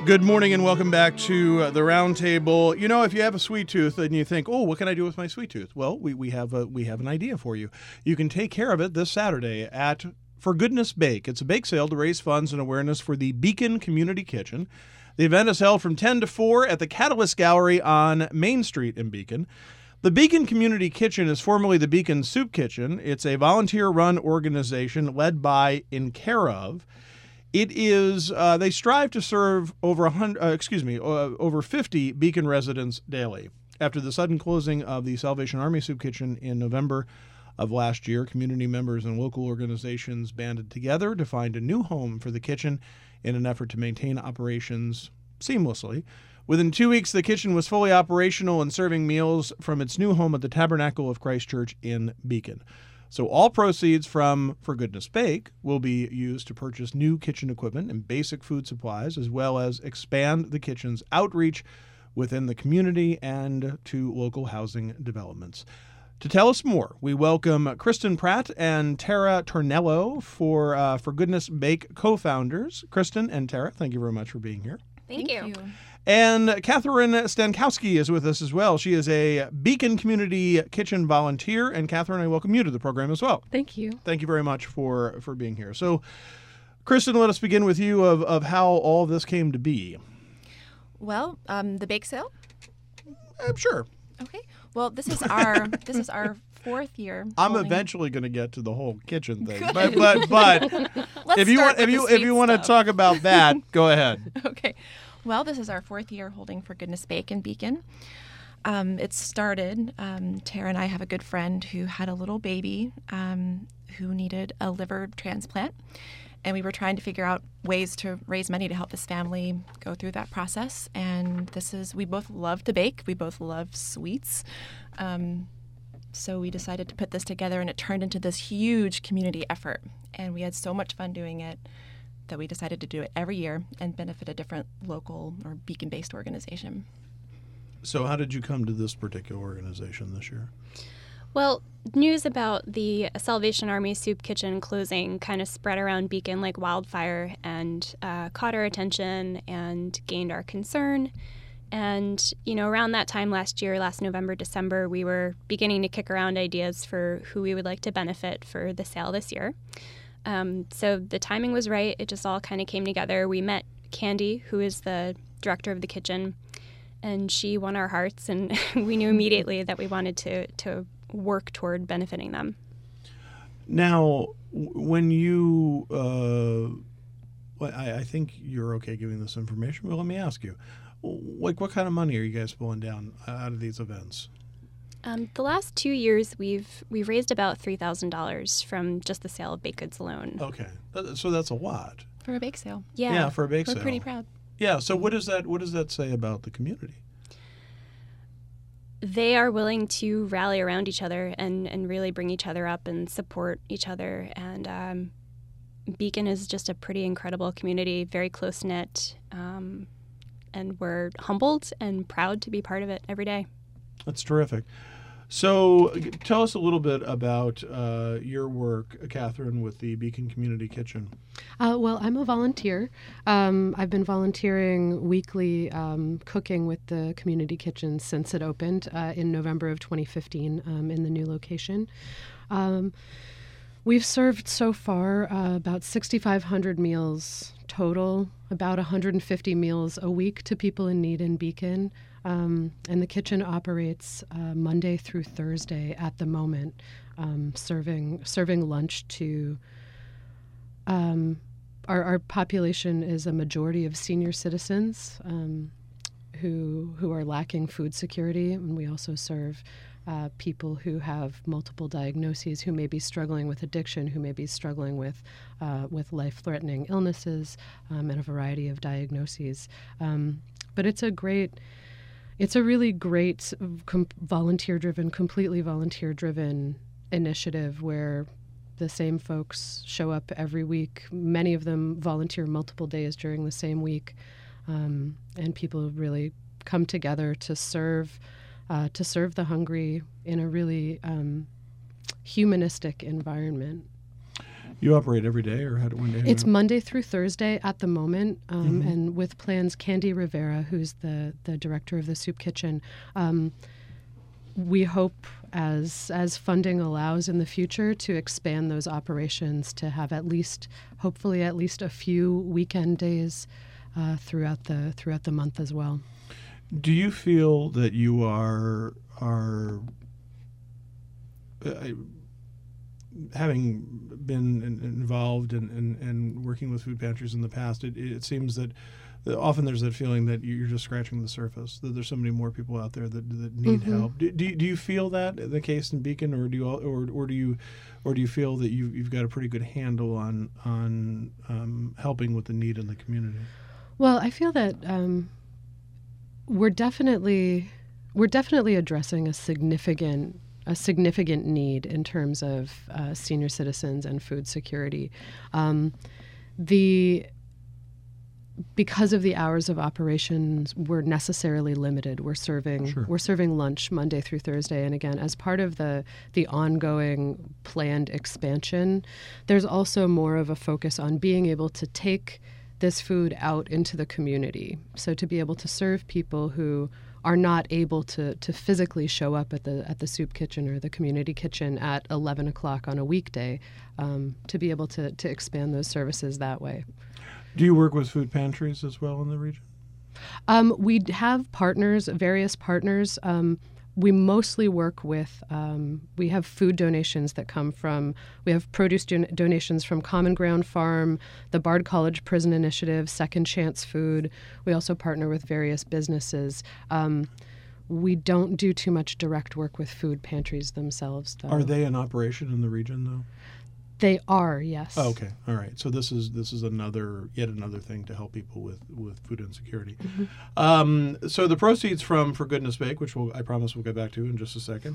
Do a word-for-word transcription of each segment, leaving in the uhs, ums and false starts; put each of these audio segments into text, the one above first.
Good morning and welcome back to uh, the Roundtable. You know, if you have a sweet tooth and you think, "Oh, what can I do with my sweet tooth?" Well, we, we have a we have an idea for you. You can take care of it this Saturday at For Goodness Bake. It's a bake sale to raise funds and awareness for the Beacon Community Kitchen. The event is held from ten to four at the Catalyst Gallery on Main Street in Beacon. The Beacon Community Kitchen is formerly the Beacon Soup Kitchen. It's a volunteer-run organization led by In Care Of. It is, uh, they strive to serve over one hundred, uh, excuse me, uh, over fifty Beacon residents daily. After the sudden closing of the Salvation Army Soup Kitchen in November of last year, community members and local organizations banded together to find a new home for the kitchen in an effort to maintain operations seamlessly. Within two weeks, the kitchen was fully operational and serving meals from its new home at the Tabernacle of Christ Church in Beacon. So all proceeds from For Goodness Bake will be used to purchase new kitchen equipment and basic food supplies, as well as expand the kitchen's outreach within the community and to local housing developments. To tell us more, we welcome Kristen Pratt and Tara Tornello, for uh, For Goodness Bake co-founders. Kristen and Tara, thank you very much for being here. Thank, thank you. you. And Catherine Stankowski is with us as well. She is a Beacon Community Kitchen volunteer. And Catherine, I welcome you to the program as well. Thank you. Thank you very much for, for being here. So, Kristen, let us begin with you of, of how all this came to be. Well, um, the bake sale? Uh, sure. Okay. Well, this is our this is our fourth year. I'm holding... eventually going to get to the whole kitchen thing, Good. but but but Let's if you start want if you if you want stuff. to talk about that, go ahead. Okay. Well, this is our fourth year holding For Goodness Bake in Beacon. Um, it started. Um, Tara and I have a good friend who had a little baby um, who needed a liver transplant. And we were trying to figure out ways to raise money to help this family go through that process. And this is, we both love to bake. We both love sweets. Um, so we decided to put this together, and it turned into this huge community effort. And we had so much fun doing it that we decided to do it every year and benefit a different local or Beacon-based organization. So how did you come to this particular organization this year? Well, news about the Salvation Army Soup Kitchen closing kind of spread around Beacon like wildfire and uh, caught our attention and gained our concern. And, you know, around that time last year, last November, December, we were beginning to kick around ideas for who we would like to benefit for the sale this year. Um, so the timing was right. It just all kind of came together. We met Candy, who is the director of the kitchen, and she won our hearts, and we knew immediately that we wanted to to work toward benefiting them. Now, when you, uh, well, I, I think you're okay giving this information, but let me ask you, like, what kind of money are you guys pulling down out of these events? Um, the last two years, we've we've raised about three thousand dollars from just the sale of baked goods alone. Okay, so that's a lot for a bake sale. Yeah, yeah, for a bake We're sale. We're pretty proud. Yeah. So what does that what does that say about the community? They are willing to rally around each other and, and really bring each other up and support each other. And um, Beacon is just a pretty incredible community, very close knit, um, and we're humbled and proud to be part of it every day. That's terrific. So tell us a little bit about uh, your work, Catherine, with the Beacon Community Kitchen. Uh, well, I'm a volunteer. Um, I've been volunteering weekly um, cooking with the community kitchen since it opened uh, in November of twenty fifteen um, in the new location. Um, we've served so far uh, about sixty-five hundred meals total, about one hundred fifty meals a week to people in need in Beacon. Um, and the kitchen operates uh, Monday through Thursday at the moment, um, serving serving lunch to um, our, our population is a majority of senior citizens um, who who are lacking food security, and we also serve uh, people who have multiple diagnoses, who may be struggling with addiction, who may be struggling with uh, with life-threatening illnesses, um, and a variety of diagnoses. Um, but it's a great It's a really great com- volunteer-driven, completely volunteer-driven initiative where the same folks show up every week. Many of them volunteer multiple days during the same week, um, and people really come together to serve uh, to serve the hungry in a really um, humanistic environment. You operate every day, or how do when? It's Monday through Thursday at the moment, um, Mm-hmm. and with plans, Candy Rivera, who's the the director of the soup kitchen. Um, we hope, as as funding allows in the future, to expand those operations to have at least, hopefully, at least a few weekend days uh, throughout the throughout the month as well. Do you feel that you are are uh, having been in, involved in, in, in working with food pantries in the past? It, it seems that often there's that feeling that you're just scratching the surface. That there's so many more people out there that, that need Mm-hmm. help. Do, do, you- do you feel that the case in Beacon, or do you all, or or do you or do you feel that you you've got a pretty good handle on on um, helping with the need in the community? Well, I feel that um, we're definitely we're definitely addressing a significant a significant need in terms of uh, senior citizens and food security. Um, the because of the hours of operations, we're necessarily limited. We're serving Sure. we're serving lunch Monday through Thursday, and again, as part of the the ongoing planned expansion, there's also more of a focus on being able to take this food out into the community. So to be able to serve people who are not able to to physically show up at the at the soup kitchen or the community kitchen at eleven o'clock on a weekday, um, to be able to to expand those services that way. Do you work with food pantries as well in the region? Um, we have partners, various partners. Um, we mostly work with, um, we have food donations that come from, we have produce don- donations from Common Ground Farm, the Bard College Prison Initiative, Second Chance Food. We also partner with various businesses. Um, we don't do too much direct work with food pantries themselves, though. Are they in operation in the region, though? They are, yes. Oh, okay, all right. So this is this is another yet another thing to help people with, with food insecurity. Mm-hmm. Um, so the proceeds from For Goodness Bake, which we'll, I promise we'll get back to in just a second,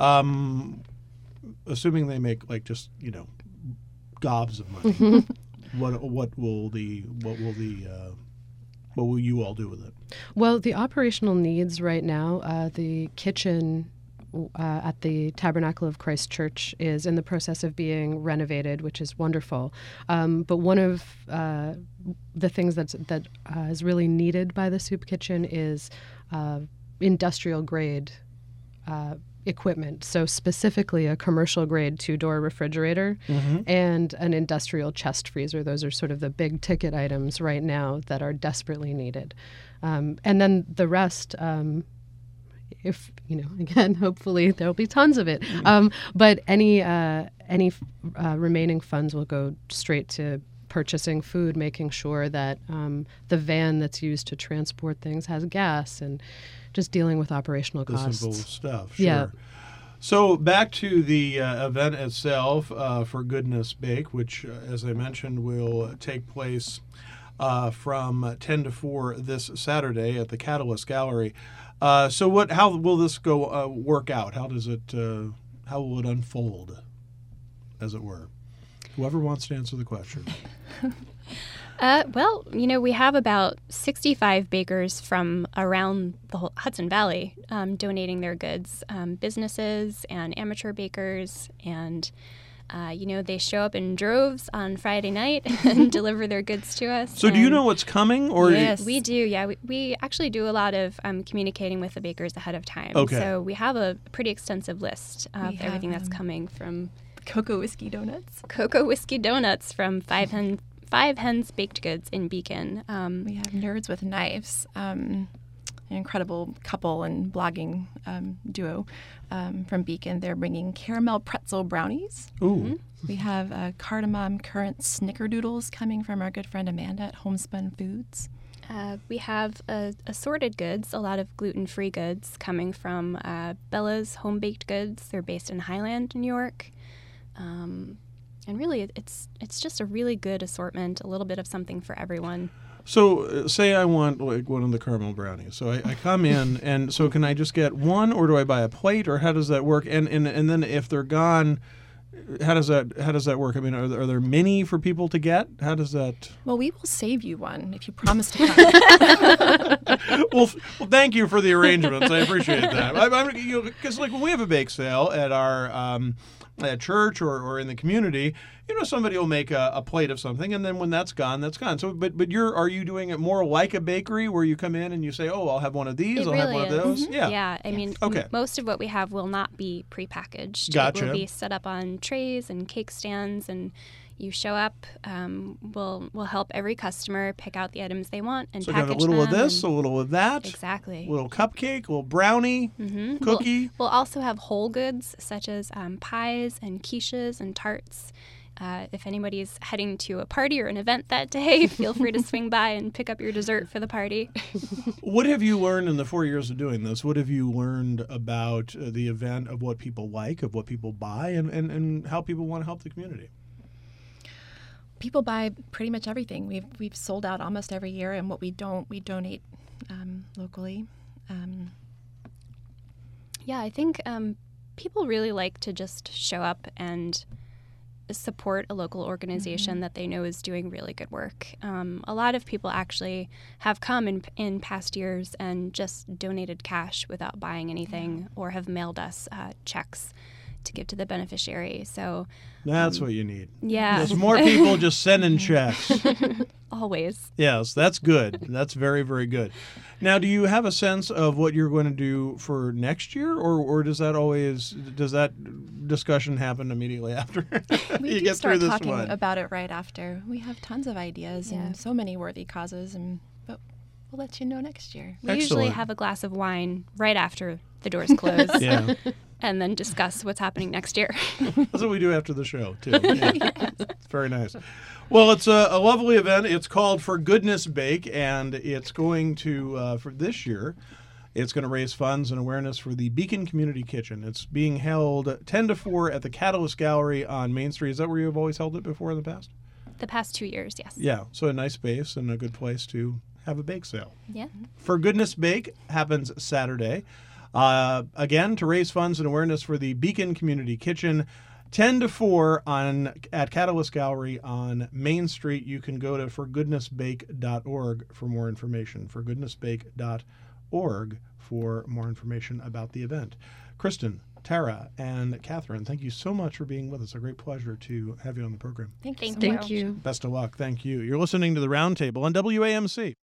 um, assuming they make like just you know gobs of money, Mm-hmm. what what will the what will the uh, what will you all do with it? Well, the operational needs right now, uh, the kitchen uh, at the Tabernacle of Christ Church is in the process of being renovated, which is wonderful. Um, but one of uh, the things that's, that uh, is really needed by the soup kitchen is uh, industrial grade uh, equipment. So specifically a commercial grade two-door refrigerator Mm-hmm. and an industrial chest freezer. Those are sort of the big ticket items right now that are desperately needed. Um, and then the rest, um, if, you know, again, hopefully there'll be tons of it. Um, but any uh, any uh, remaining funds will go straight to purchasing food, making sure that um, the van that's used to transport things has gas, and just dealing with operational The costs. simple stuff, sure. Yeah. So back to the uh, event itself, uh, For Goodness Bake, which, uh, as I mentioned, will take place uh, from ten to four this Saturday at the Catalyst Gallery. Uh, so, what? How will this go uh, work out? How does it? Uh, how will it unfold, as it were? Whoever wants to answer the question. Uh, well, you know, we have about sixty-five bakers from around the whole Hudson Valley um, donating their goods, um, businesses and amateur bakers. And, uh, you know, they show up in droves on Friday night and deliver their goods to us. So, do you And know what's coming, or Yes. we do, yeah. We, we actually do a lot of um, communicating with the bakers ahead of time. Okay. So we have a pretty extensive list of We have, everything that's um, coming from Cocoa Whiskey Donuts. Cocoa Whiskey Donuts from Five Hen Five Hens Baked Goods in Beacon. Um, We have Nerds with Knives, um, an incredible couple and blogging um, duo um, from Beacon. They're bringing caramel pretzel brownies. ooh, We have uh, cardamom currant snickerdoodles coming from our good friend Amanda at Homespun Foods. Uh, we have uh, assorted goods, a lot of gluten-free goods coming from uh, Bella's Home Baked Goods. They're based in Highland, New York. Um, and really, it- it's it's just a really good assortment, a little bit of something for everyone. So, uh, say I want like one of the caramel brownies. So I, I come in, and so can I just get one, or do I buy a plate, or how does that work? And and and then if they're gone, how does that how does that work? I mean, are there, are there many for people to get? How does that? Well, we will save you one if you promise to come. well, f- well, thank you for the arrangements. I appreciate that. I, I'm, you know, because like when we have a bake sale at our um, at church or, or in the community, you know, somebody will make a, a plate of something, and then when that's gone, that's gone. So, but but you're are you doing it more like a bakery where you come in and you say, oh, I'll have one of these, It I'll really have one is. of those? Mhm. Yeah. Yeah, I mean, Okay. m- most of what we have will not be prepackaged. It Gotcha. will be set up on trays and cake stands, and you show up. Um, we'll we'll help every customer pick out the items they want and So kind package of a little of them this, a and- little of that, exactly. a little cupcake, a little brownie, Mhm. cookie. We'll, we'll also have whole goods such as um, pies and quiches and tarts. Uh, if anybody's heading to a party or an event that day, feel free to swing by and pick up your dessert for the party. What have you learned in the four years of doing this? What have you learned about uh, the event, of what people like, of what people buy, and, and, and how people want to help the community? People buy pretty much everything. We've we've sold out almost every year, and what we don't, we donate um, locally. Um, Yeah, I think um, people really like to just show up and support a local organization Mm-hmm. that they know is doing really good work. Um, a lot of people actually have come in, in past years and just donated cash without buying anything, or have mailed us uh, checks to give to the beneficiary. So, That's what you need. yeah, There's more people just sending checks. always. Yes, that's good. That's very, very good. Now, do you have a sense of what you're going to do for next year, or, or does that always does that discussion happen immediately after we you do get start through this talking one? about it right after. We have tons of ideas Yeah. and so many worthy causes, and but we'll let you know next year. We usually Excellent. have a glass of wine right after the doors close, Yeah, and then discuss what's happening next year. that's what we do after the show too. Yeah. It's very nice. Well, it's a, a lovely event. It's called For Goodness Bake, and it's going to uh, for this year. It's going to raise funds and awareness for the Beacon Community Kitchen. It's being held ten to four at the Catalyst Gallery on Main Street. Is that where you've always held it before in the past? The past two years, yes. Yeah, so a nice space and a good place to have a bake sale. Yeah. For Goodness Bake happens Saturday. Uh, again, to raise funds and awareness for the Beacon Community Kitchen, ten to four on at Catalyst Gallery on Main Street. You can go to for goodness bake dot org for more information. for goodness bake dot org for more information about the event. Kristen, Tara, and Catherine, thank you so much for being with us. A great pleasure to have you on the program. Thank you. Thank so you. much. Thank you. Best of luck. Thank you. You're listening to the Roundtable on W A M C.